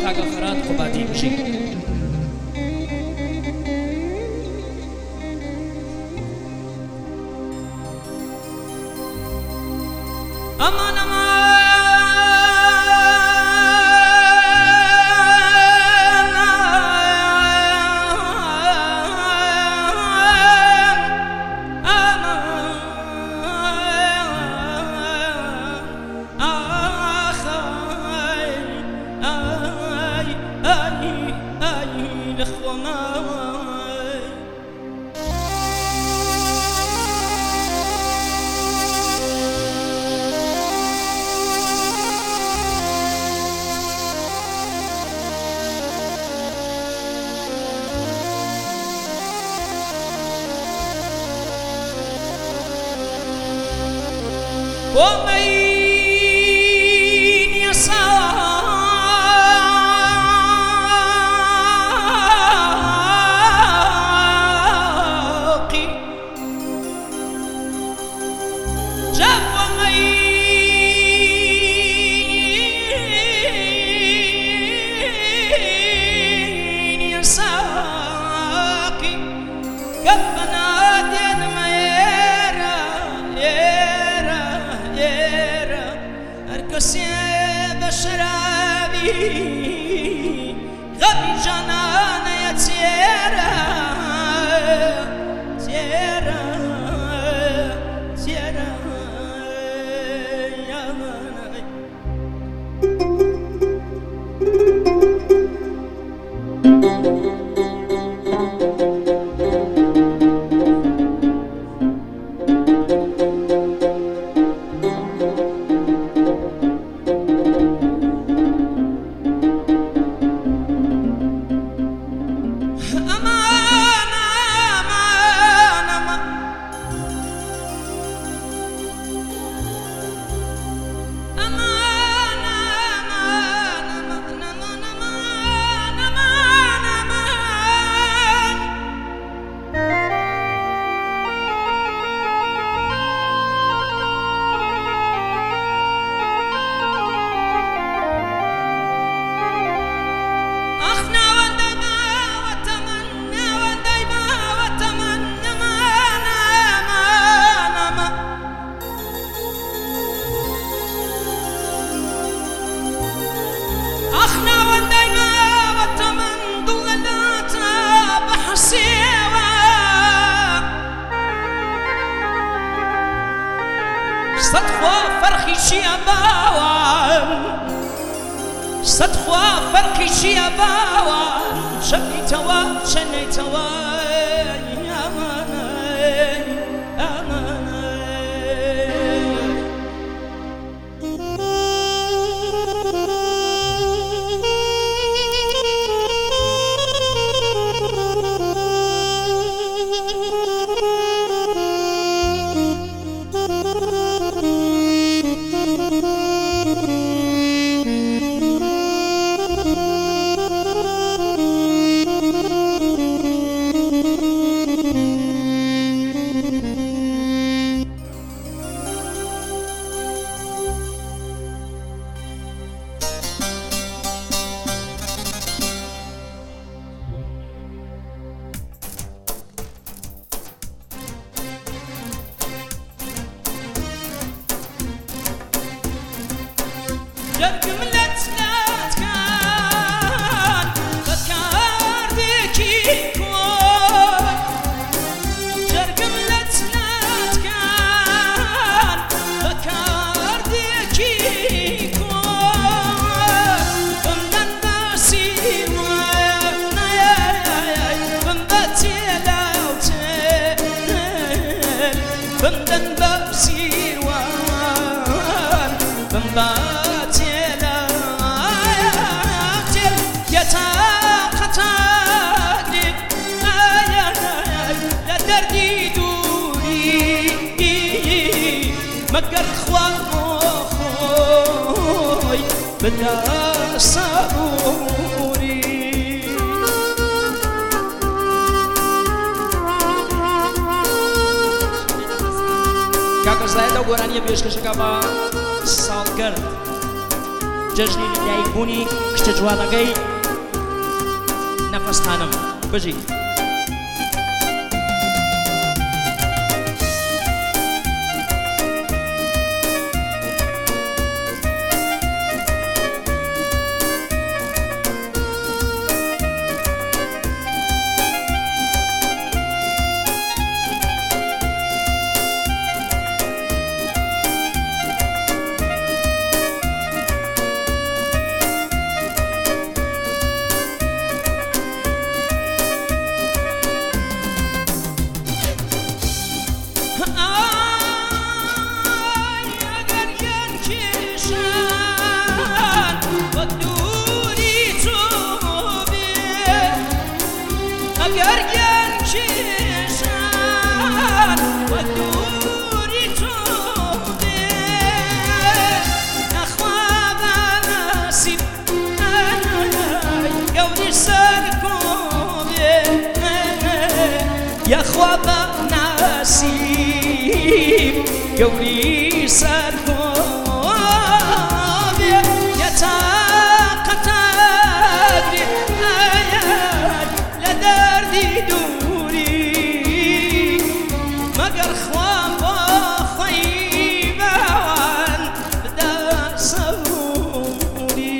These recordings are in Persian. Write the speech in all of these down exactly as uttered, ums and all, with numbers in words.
کاغا خرات قبادی بشی امان امان ومن يساقي جاء ومن يساقي قبنا دين ما يرى يرى أركسي بشرابي غبي جنان يا تيرا تيرا تيرا يا مناي صدخوا فرخي شي باوان صدخوا فرخي شي باوان شني توا شني توا يا مناي يا جرقم لتلات كان فكار بكي كون جرقم لتلات كان فكار بكي كون فمدن باسي وانا فمباتي لاوتين فمدن باسي وان فمباتي مقر خوان خوي بلا صبوري کاکە زایە دەو گۆرانیە پێشکەشەکە بە ساڵگەرد جەژنی لایکبوونی کچە جوانەکەی نەفەس خانم بژی. يا خوابا نسيب قولي سركوب يا طاقة أدري آيات لدردي دوري مقر خوابا خيبا بدا صوري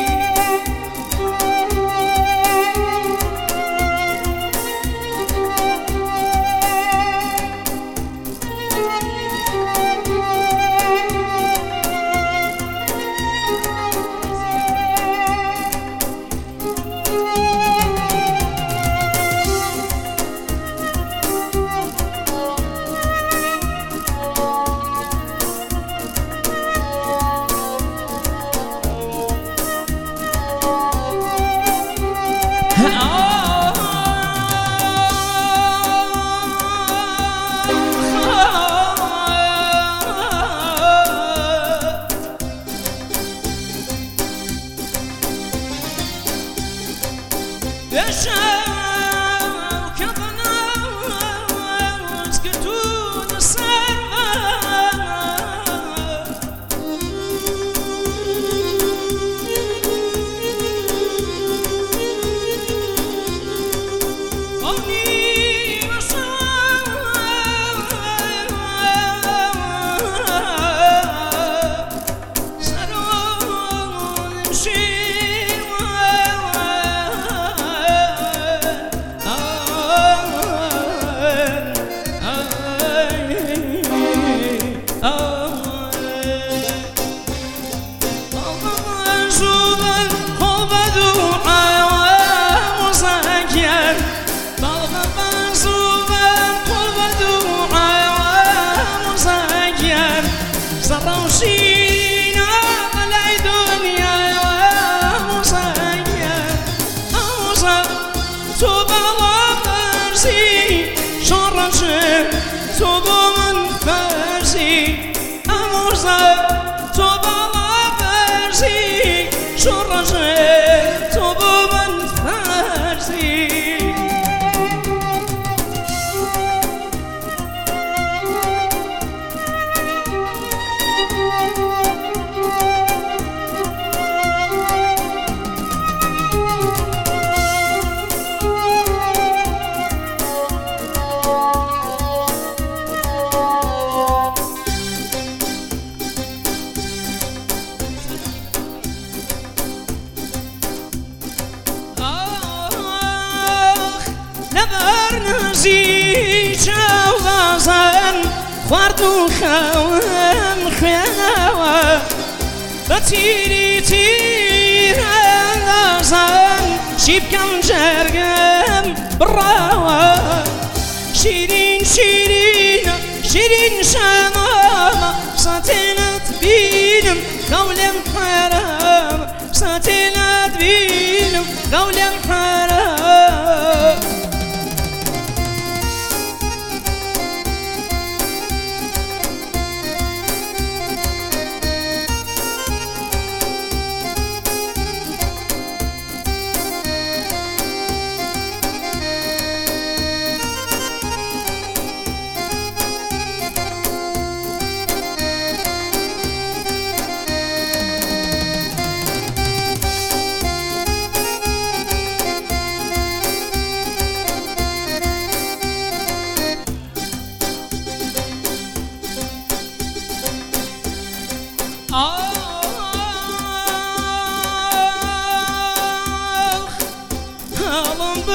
خواردو خاوم خوێنەوە بە تیری تیرەندازان چی بکەم جەرگم بڕاوە شیرین شیرین شیرین شەمامە ساتێنت بینم خەولێم حەرام ساتێنت بینم خەولێم حەرام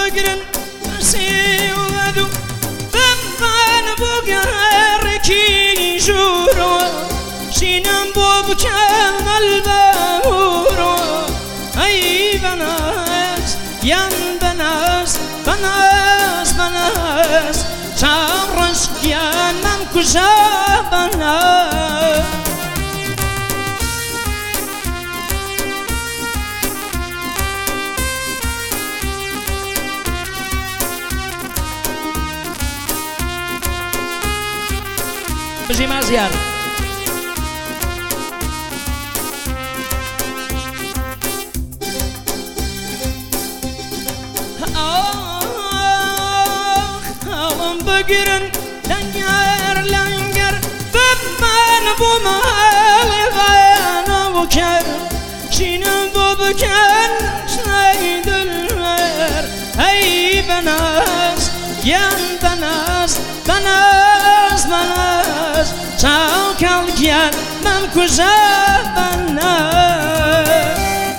بگرن سیودو بمن بگرکی جورو شینم بو بکمل بورو ای بناس یم بناس بناس بناس چارش گیانم کجا بناس بجي مازيار هاوم بقرن لنجر لنجر بمن بمال غانا بكر شينم ببكر شايد الغير هاي بناس ين بناس بناس بناس چاو کلگیان من کجا بناس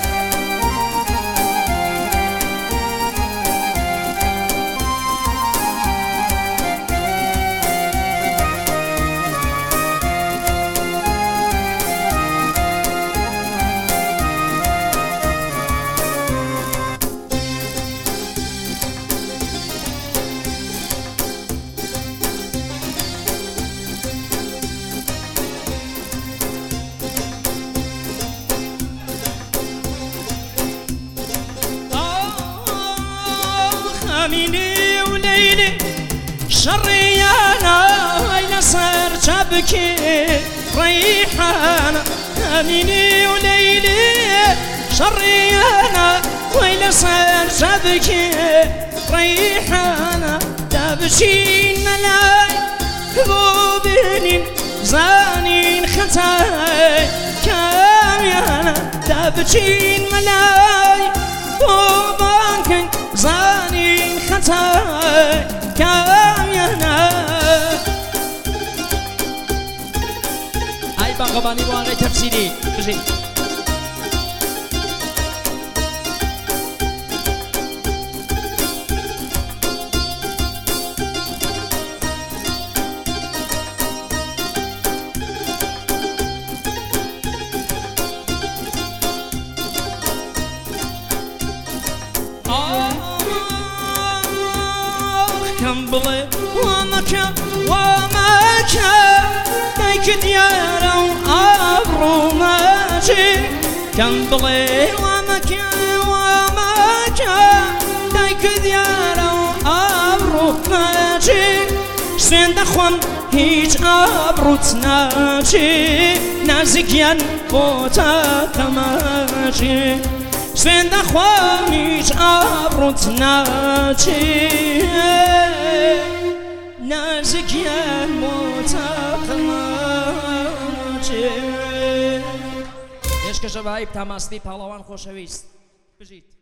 أميني وليلي شريانا ويلا صار شبكي ريحانا أميني وليلي شريانا ويلا صار شبكي ريحانا تبشين ملاي بوبين زانين خطاي كاميانا تبشين ملاي بوبانكن زانين خطاي كاميانا هاي بانغباني بوانغي تفسيري بجي كم بلي ومكا ومكا دايك ديارا وعبرو ماجي كم بلي ومكا ومكا دايك ديارا وعبرو ماجي سوين دخوان هيج عبرو تناجي نازقيان بوتا تماجي سوين دخوان هيج عبرو تناجي نازكيان متقماجي ايش كشباب تماستی پهلوان خوشویست بجید